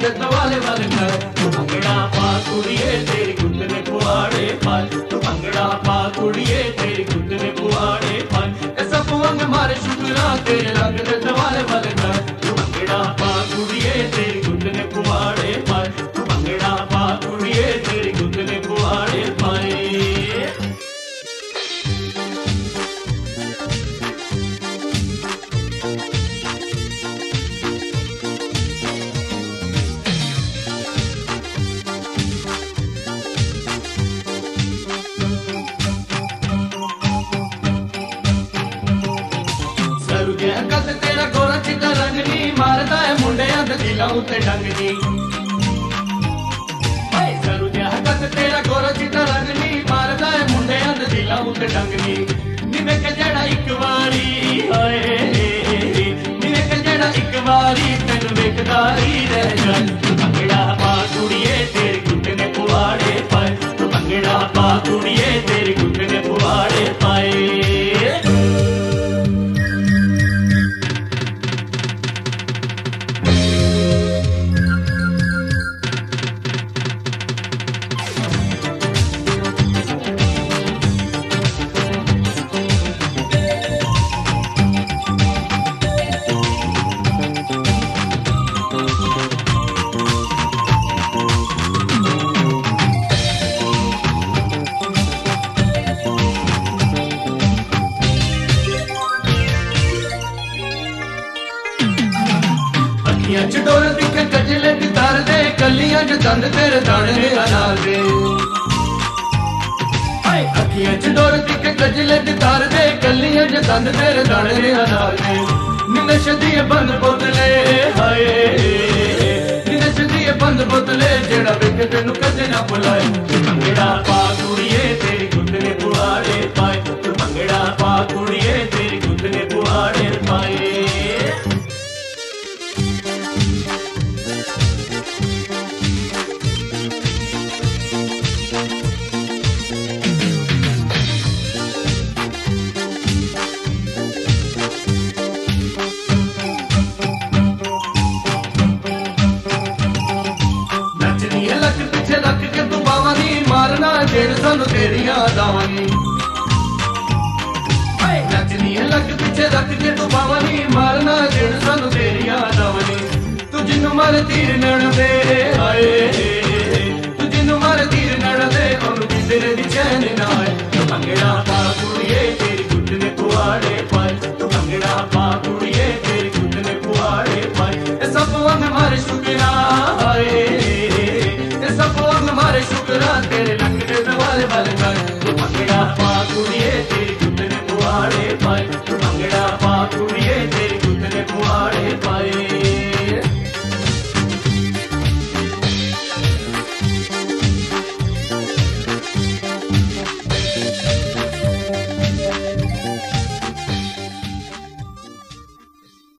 दे वाले वाले कर। तू भंगड़ा पा कुड़िए तेरी गुंद ने कुआड़े पाए, तू भंगड़ा पा कुड़िए तेरी गुंद ने कुआड़े पाए। ऐसा पुवंग मारे शुक्रा तेरे रंग दे वाले वाले कर। तू भंगड़ा पा कुड़िए तेरी गुंद ने कुआड़े पाए, तू भंगड़ा पा कुड़िए तेरी गुंद ने कुआड़े पाए। कद तेरा गोरा चिट्टा रंग नी मारदा है मुंडियां दे दिलां उत्ते डंग नी। सरू दिया कद तेरा गोरा चिट्टा रंग नी मारदा है मुंडियां दे दिलां उत्ते डंग नी। निवे के जेड़ा इक वारी हाय निवे के जेड़ा इक वारी तैनू वेखदा ही रह जाए। तू भंगड़ा पा कुड़िए तेरी गुंद ने कुआड़े पाए, तू भंगड़ा पा कुड़िए तेरी गुंद ने कुआड़े पाए। चटोर दिखे कजले दी तार दे कलियां च दंद तेरे दाने अनार दे। अखियां चटोर दिखे कजले दी तार दे कलियां च दंद तेरे दाने अनार दे। निनश दिए बंद बोतले हाय निनश दिए बंद बोतले जेड़ा वेख तेनू कदे ना बुलाए। तू भंगड़ा पा कुड़िए तेरी गुंद ने कुआड़े पाए, तू भंगड़ा पा कुड़िए तेरी गुंद ने कुआड़े पाए। लक पीछे रख के तू बावा नी मारना जेड़ सानू तेरिया दावां नी। नचनी है लक पीछे रख के तू बावा नी मारना जेड़ सानू तेरिया दावां नी। तू जिन्नू मारे तीर नैण दे हाय